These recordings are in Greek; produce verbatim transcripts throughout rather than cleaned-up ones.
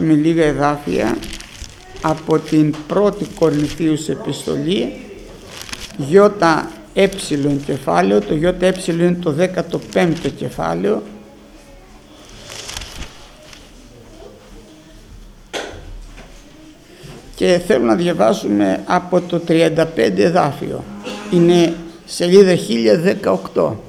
διαβάσουμε λίγα εδάφια από την πρώτη Κορινθίους επιστολή, γιώτα έψιλον κεφάλαιο. Το γιώτα έψιλον είναι το δέκατο πέμπτο κεφάλαιο. Και θέλω να διαβάσουμε από το τριάντα πέντε εδάφιο. Είναι σελίδα χίλια δεκαοκτώ.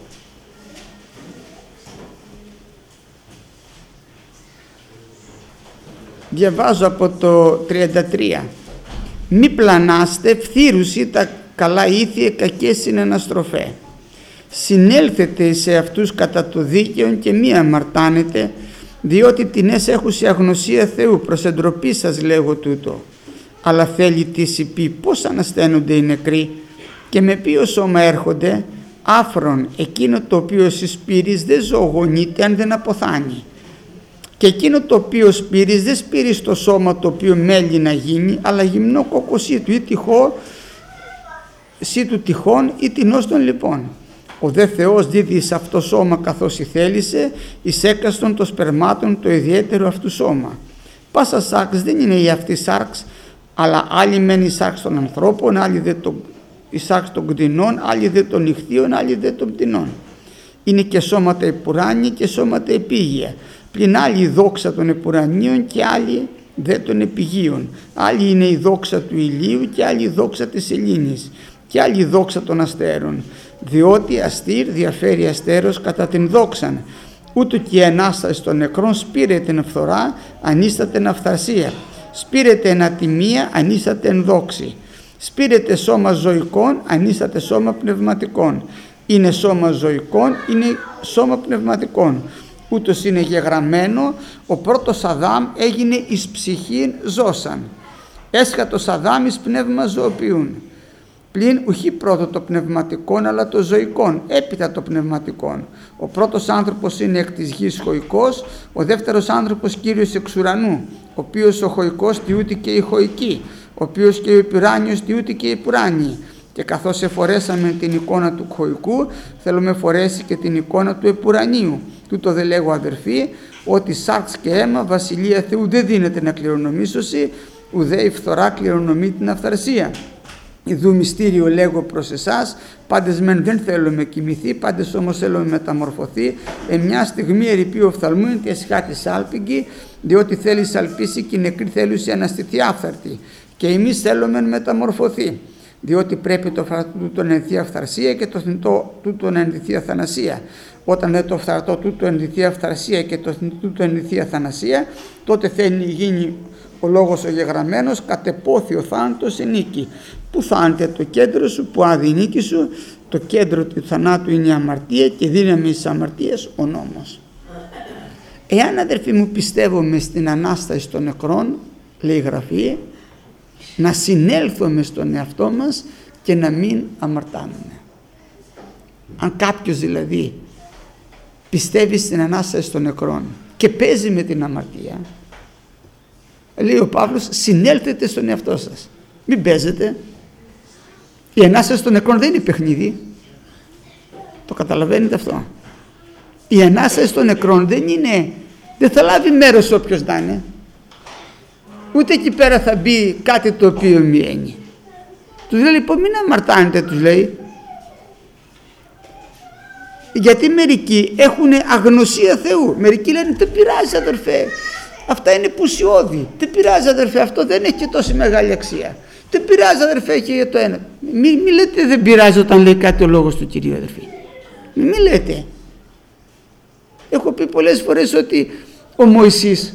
Διαβάζω από το τριάντα τρία. Μη πλανάστε, φθήρουσι τα καλά ήθιε κακές συναναστροφέ. Συνέλθετε σε αυτούς κατά το δίκαιον και μη αμαρτάνετε, διότι τινές έχουσι αγνωσία Θεού, προς εντροπή σας λέγω τούτο. Αλλά θέλει τι πει πώς ανασταίνονται οι νεκροί και με ποιο σώμα έρχονται, άφρον εκείνο το οποίο συσπήρεις δεν ζωογονείται αν δεν αποθάνει. Και εκείνο το οποίο σπήρεις δεν σπήρεις το σώμα το οποίο μέλει να γίνει, αλλά γυμνό κόκκοσί του ή τυχό σύ του τυχόν ή τεινός των λοιπόν. Ο δε Θεός δίδει σε αυτό σώμα καθώς η θέλησε, εις έκαστον των σπερμάτων το ιδιαίτερο αυτού σώμα. Πάσα σάρξ δεν είναι η αυτή σάρξ, αλλά άλλη μεν η σάρξ των ανθρώπων, άλλη δε το, η σάρξ των κτηνών, άλλη δε των νυχθείων, άλλη δε των πτηνών. Είναι και σώματα επουράνια και σώματα επίγεια. Πλην άλλη η δόξα των επουρανίων και άλλη δε των επιγείων. Άλλη είναι η δόξα του ηλίου και άλλη η δόξα της σελήνης και άλλη η δόξα των αστέρων. Διότι αστήρ διαφέρει αστέρος κατά την δόξαν. Ούτω και η Ανάσταση των νεκρών σπήρεται εν φθορά, ανίσταται εν αυθαρσία. Σπήρεται εν ατιμία, ανίσταται εν δόξη. Σπήρεται σώμα ζωικών, ανίσταται σώμα πνευματικών. Είναι σώμα ζωικών, είναι σώμα πνευματικών. Ούτως είναι γεγραμμένο, ο πρώτος Αδάμ έγινε εις ψυχήν ζώσαν. Έσχατος Αδάμ εις πνεύμα ζωοποιούν. Πλην ουχή πρώτο το πνευματικόν, αλλά το ζωικόν, έπειτα το πνευματικόν. Ο πρώτος άνθρωπος είναι εκ της γης χωικός, ο δεύτερος άνθρωπος Κύριος εξ ουρανού, ο οποίος ο χωικός τιούται και η χωική, ο οποίος και ο υπουράνιος τιούται και η υπουράνιοι. Και καθώς εφορέσαμε την εικόνα του χωικού, θέλουμε φορέσει και την εικόνα του επουρανίου. Τούτο δε λέγω αδερφοί, ότι σάρξ και αίμα βασιλεία Θεού δεν δίνεται να κληρονομήσωση, ουδέ η φθορά κληρονομεί την αυθαρσία. Ιδού μυστήριο λέγω προς εσάς, πάντες μεν δεν θέλουμε κοιμηθεί, πάντες όμως θέλουμε μεταμορφωθεί, εν μια στιγμή ερειπεί οφθαλμού εν τη εσχάτη σάλπιγγι, διότι θέλει σαλπίσει και η νεκρή θέλουση αναστηθεί άφθαρτη, και εμείς θέλουμε μεταμορφωθεί. Διότι πρέπει το φθαρτό τούτο να ενδυθεί αυθαρσία και το θνητό τούτο να ενδυθεί αθανασία. Όταν δεν το φθαρτό τούτο ενδυθεί αυθαρσία και το θνητό τούτο ενδυθεί αθανασία, τότε θέλει γίνει ο λόγος ο γεγραμμένος, κατεπόθη ο θάνατος σε νίκη. Πού θάνεται το κέντρο σου, που άδει η νίκη σου, το κέντρο του θανάτου είναι η αμαρτία και δύναμη της αμαρτίας ο νόμος. Εάν αδερφοί μου πιστεύουμε στην Ανάσταση των νεκρών, λέει η Γραφή, να συνέλθουμε στον εαυτό μας και να μην αμαρτάνουμε. Αν κάποιος δηλαδή πιστεύει στην Ανάσταση των νεκρών και παίζει με την αμαρτία, λέει ο Παύλος, συνέλθετε στον εαυτό σας, μην παίζετε. Η Ανάσταση των νεκρών δεν είναι παιχνίδι, το καταλαβαίνετε αυτό. Η Ανάσταση των νεκρών δεν είναι, δεν θα λάβει μέρος όποιος να είναι, ούτε εκεί πέρα θα μπει κάτι το οποίο μειένει. Τους λέει λοιπόν μην αμαρτάνετε, τους λέει, γιατί μερικοί έχουν αγνωσία Θεού. Μερικοί λένε δεν πειράζει αδερφέ, αυτά είναι πουσιώδη, δεν πειράζει αδερφέ, αυτό δεν έχει και τόση μεγάλη αξία, δεν πειράζει αδερφέ και για το ένα. Μην μη λέτε δεν πειράζει όταν λέει κάτι ο λόγος του Κυρίου αδερφοί, μην μη λέτε. Έχω πει πολλές φορές ότι ο Μωυσής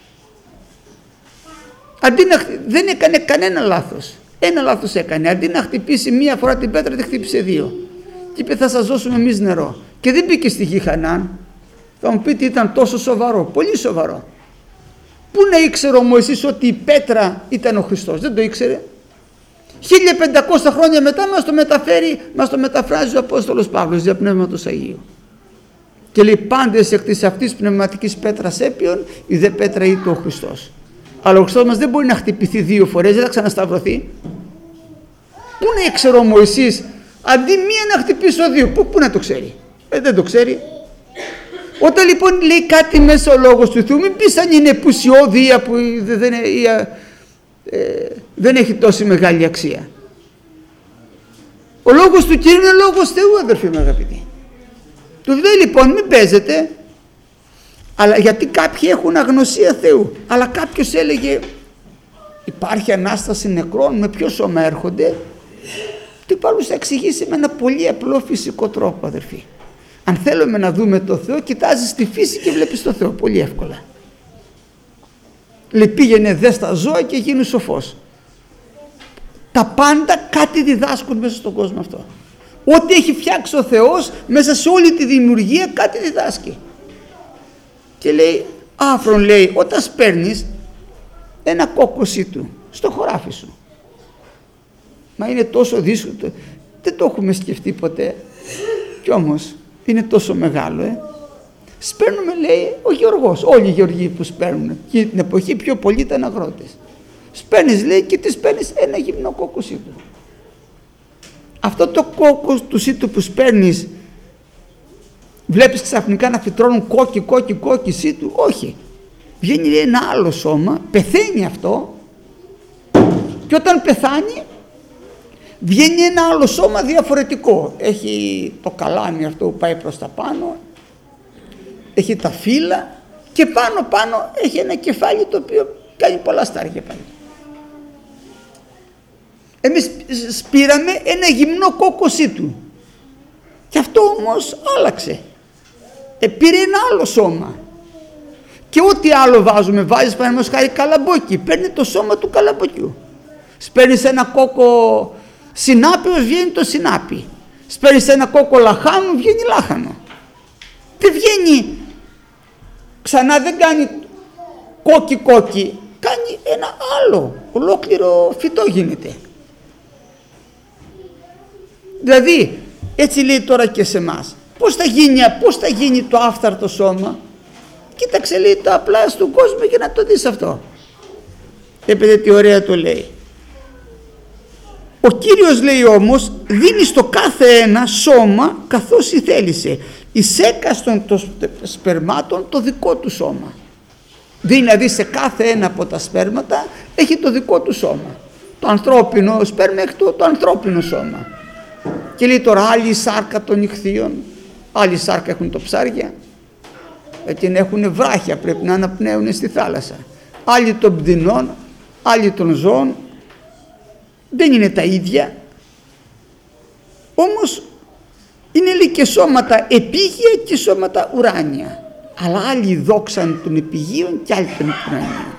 αντί να, δεν έκανε κανένα λάθος, ένα λάθος έκανε, αντί να χτυπήσει μία φορά την πέτρα τη χτύπησε δύο και είπε θα σας δώσουμε εμείς νερό και δεν μπήκε στη γη Χανάν. Θα μου πείτε ήταν τόσο σοβαρό, πολύ σοβαρό. Πού να ήξερε ο Μωυσής ότι η πέτρα ήταν ο Χριστός, δεν το ήξερε. χίλια πεντακόσια χρόνια μετά μας το μεταφέρει, μας το μεταφράζει ο Απόστολος Παύλος δια Πνεύματος Αγίου και λέει πάντες εκ της αυτής πνευματικής πέτρας έπιον η δε πέτρα ήτο ο Χριστός. Αλλά ο Χριστός μας δεν μπορεί να χτυπηθεί δύο φορές, δεν θα ξανασταυρωθεί. Πού να ήξερε ο Μωυσής αντί μία να χτυπήσω δύο, πού, πού να το ξέρει, ε, δεν το ξέρει. Όταν λοιπόν λέει κάτι μέσα ο Λόγος του Θεού, μην πεις αν είναι πουσιώδη που δεν, ε, δεν έχει τόση μεγάλη αξία. Ο Λόγος του Κύριου είναι Λόγος Θεού, αδερφοί μου αγαπητοί. Του λέει λοιπόν μην παίζετε, αλλά γιατί κάποιοι έχουν αγνωσία Θεού. Αλλά κάποιος έλεγε υπάρχει Ανάσταση νεκρών, με ποιο σώμα έρχονται. Τι πάλι θα εξηγήσει με ένα πολύ απλό φυσικό τρόπο, αδερφοί. Αν θέλουμε να δούμε το Θεό, κοιτάζεις τη φύση και βλέπεις το Θεό πολύ εύκολα. Λέει πήγαινε δες τα ζώα και γίνου σοφός. Τα πάντα κάτι διδάσκουν μέσα στον κόσμο αυτό. Ό,τι έχει φτιάξει ο Θεός μέσα σε όλη τη δημιουργία κάτι διδάσκει. Και λέει άφρον, λέει, όταν σπέρνεις ένα κόκκοσί του στο χωράφι σου, μα είναι τόσο δύσκολο, δεν το έχουμε σκεφτεί ποτέ, κι όμως είναι τόσο μεγάλο, ε. Σπέρνουμε, λέει, ο Γεωργός, όλοι οι γεωργοί που σπέρνουν, και την εποχή πιο πολλοί ήταν αγρότες. Σπέρνεις, λέει, και τι σπέρνεις ένα γυμνό κόκκοσί του. Αυτό το κόκκοσί του που σπέρνεις, βλέπεις ξαφνικά να φυτρώνουν κόκκι, κόκκι, κόκκισί του. Όχι. Βγαίνει, λέει, ένα άλλο σώμα, πεθαίνει αυτό, και όταν πεθάνει βγαίνει ένα άλλο σώμα διαφορετικό. Έχει το καλάμι αυτό που πάει προς τα πάνω, έχει τα φύλλα και πάνω πάνω έχει ένα κεφάλι το οποίο κάνει πολλά στάρια πάλι. Εμείς σπήραμε ένα γυμνό κόκκοσί του και αυτό όμως άλλαξε. Ε, πήρε ένα άλλο σώμα. Και ό,τι άλλο βάζουμε, βάζεις παραδείγματος χάρη καλαμπόκι, παίρνει το σώμα του καλαμποκιού. Σπέρνεις ένα κόκκο συνάπιος, βγαίνει το συνάπι. Σπέρνεις ένα κόκκο λαχάνο, βγαίνει λάχανο. Δεν βγαίνει, ξανά δεν κάνει κόκκι κόκκι, κάνει ένα άλλο, ολόκληρο φυτό γίνεται. Δηλαδή, έτσι λέει τώρα και σε εμάς. Πώς θα γίνει, πώς θα γίνει το άφθαρτο σώμα? Κοίταξε, λέει, το απλά στον κόσμο για να το δεις αυτό. Έπαιδε τι ωραία το λέει. Ο Κύριος, λέει, όμως δίνει στο κάθε ένα σώμα καθώς η θέλησε. Εις έκαστον των σπερμάτων το δικό του σώμα. Δηλαδή σε κάθε ένα από τα σπέρματα έχει το δικό του σώμα. Το ανθρώπινο σπέρμα έχει το, το ανθρώπινο σώμα. Και λέει τώρα άλλη σάρκα των ιχθύων, άλλη σάρκα έχουν το ψάρια, γιατί έχουν βράχια, πρέπει να αναπνέουν στη θάλασσα. Άλλοι των πτηνών, άλλοι των ζώων, δεν είναι τα ίδια. Όμως είναι, λέει, και σώματα επίγεια και σώματα ουράνια. Αλλά άλλοι δόξαν των επιγείων και άλλοι των ουρανίων.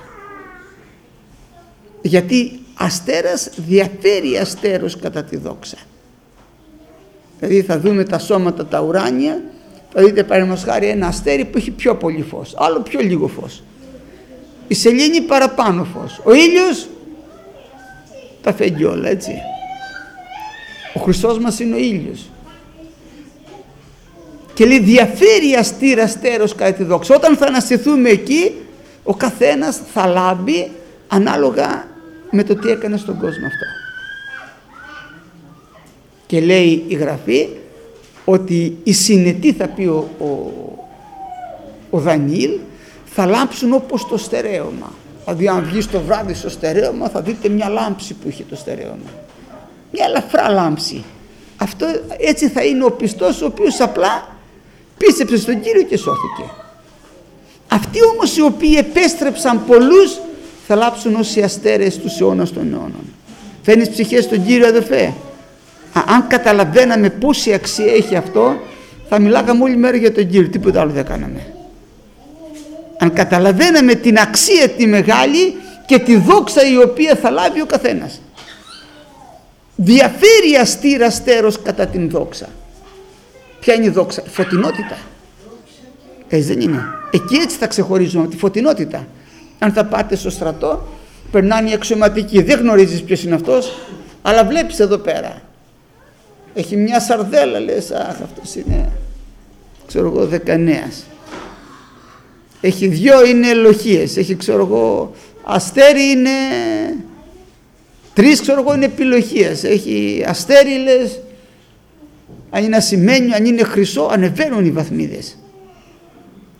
Γιατί αστέρας διαφέρει αστέρος κατά τη δόξα. Δηλαδή θα δούμε τα σώματα τα ουράνια, θα δείτε παραδείγματος χάρη ένα αστέρι που έχει πιο πολύ φως, άλλο πιο λίγο φως. Η σελήνη παραπάνω φως, ο ήλιος τα φέγγει όλα, έτσι. Ο Χριστός μας είναι ο ήλιος. Και λέει διαφέρει αστήρα αστέρος κατά τη δόξα. Όταν θα αναστηθούμε εκεί, ο καθένας θα λάμπει ανάλογα με το τι έκανε στον κόσμο αυτό. Και λέει η Γραφή ότι οι συνετοί, θα πει ο, ο, ο Δανιήλ, θα λάμψουν όπως το στερέωμα. Δηλαδή αν βγεις το βράδυ στο στερέωμα θα δείτε μια λάμψη που είχε το στερέωμα. Μια ελαφρά λάμψη. Αυτό έτσι θα είναι ο πιστός ο οποίος απλά πίστεψε στον Κύριο και σώθηκε. Αυτοί όμως οι οποίοι επέστρεψαν πολλούς θα λάψουν ως οι αστέρες τους αιώνας των αιώνων. Φαίνεις ψυχές στον Κύριο, αδερφέ? Α, αν καταλαβαίναμε πόση αξία έχει αυτό, θα μιλάγαμε όλη μέρα για τον Κύριο, τίποτα άλλο δεν κάναμε. Αν καταλαβαίναμε την αξία τη μεγάλη και τη δόξα η οποία θα λάβει ο καθένας. Διαφέρει αστήρα αστέρος κατά την δόξα. Ποια είναι η δόξα? Φωτεινότητα. Έτσι δεν είναι? Εκεί έτσι θα ξεχωρίζουμε τη φωτεινότητα. Αν θα πάτε στο στρατό, περνάνε οι αξιωματικοί, δεν γνωρίζεις ποιος είναι αυτός, αλλά βλέπεις εδώ πέρα έχει μια σαρδέλα, λες, αχ, αυτός είναι, ξέρω εγώ, δεκανέας. Έχει δυο είναι ελοχίες, έχει, ξέρω εγώ, αστέρι είναι τρεις, ξέρω εγώ, είναι επιλοχίες, έχει αστέρι, λες, αν είναι ασημένιο, αν είναι χρυσό, ανεβαίνουν οι βαθμίδες.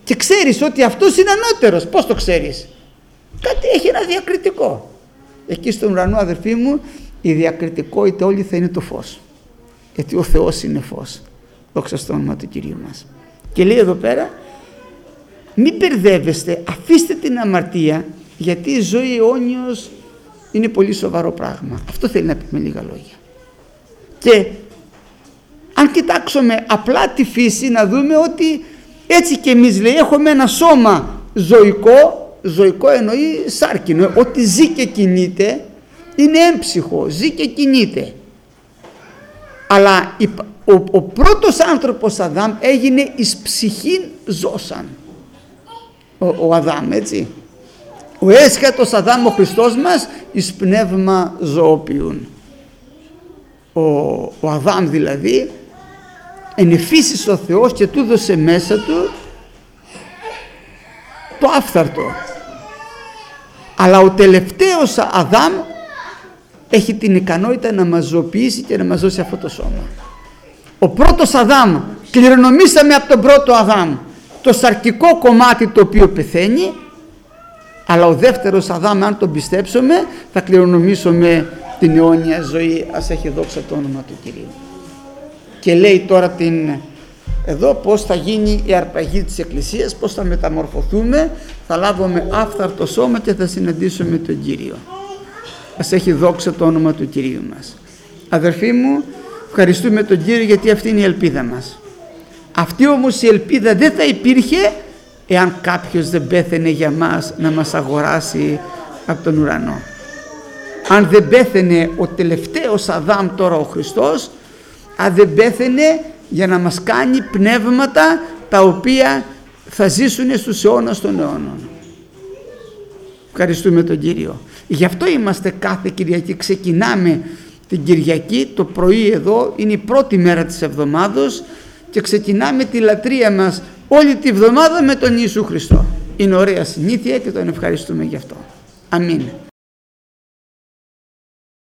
και ξέρεις ότι αυτός είναι ανώτερος. Πώς το ξέρεις? Κάτι έχει ένα διακριτικό. Εκεί στον ουρανό, αδερφοί μου, η διακριτικότητα όλη θα είναι το φως, γιατί ο Θεός είναι φως. Δόξα στο όνομα του Κυρίου μας. Και λέει εδώ πέρα, μην μπερδεύεστε, αφήστε την αμαρτία, γιατί η ζωή αιώνιος είναι πολύ σοβαρό πράγμα. Αυτό θέλει να πει με λίγα λόγια. Και αν κοιτάξουμε απλά τη φύση, να δούμε ότι έτσι και εμείς, λέει, έχουμε ένα σώμα ζωικό, ζωικό εννοεί σάρκινο, ότι ζει και κινείται, είναι έμψυχο, ζει και κινείται. Αλλά ο, ο πρώτος άνθρωπος Αδάμ έγινε εις ψυχήν ζώσαν. Ο, ο Αδάμ, έτσι. Ο έσχατος Αδάμ, ο Χριστός μας, εις πνεύμα ζωοποιούν. Ο, ο Αδάμ δηλαδή ενεφύσισε ο Θεός και του δώσε μέσα του το άφθαρτο. Αλλά ο τελευταίος Αδάμ έχει την ικανότητα να μας ζωοποιήσει και να μας δώσει αυτό το σώμα. Ο πρώτος Αδάμ, κληρονομήσαμε από τον πρώτο Αδάμ το σαρκικό κομμάτι το οποίο πεθαίνει, αλλά ο δεύτερος Αδάμ, αν τον πιστέψουμε, θα κληρονομήσουμε την αιώνια ζωή. Ας έχει δόξα το όνομα του Κυρίου. Και λέει τώρα την, εδώ πώς θα γίνει η αρπαγή της Εκκλησίας, πώς θα μεταμορφωθούμε, θα λάβουμε άφθαρτο σώμα και θα συναντήσουμε τον Κύριο. Ας έχει δόξα το όνομα του Κυρίου μας. Αδερφοί μου, ευχαριστούμε τον Κύριο, γιατί αυτή είναι η ελπίδα μας. Αυτή όμως η ελπίδα δεν θα υπήρχε εάν κάποιος δεν πέθαινε για μας να μας αγοράσει από τον ουρανό. Αν δεν πέθαινε ο τελευταίος Αδάμ, τώρα ο Χριστός, αν δεν πέθαινε για να μας κάνει πνεύματα τα οποία θα ζήσουν στους αιώνας των αιώνων. Ευχαριστούμε τον Κύριο. Γι' αυτό είμαστε κάθε Κυριακή, ξεκινάμε την Κυριακή το πρωί, εδώ είναι η πρώτη μέρα της εβδομάδος και ξεκινάμε τη λατρεία μας όλη τη βδομάδα με τον Ιησού Χριστό. Είναι ωραία συνήθεια και τον ευχαριστούμε γι' αυτό. Αμήν.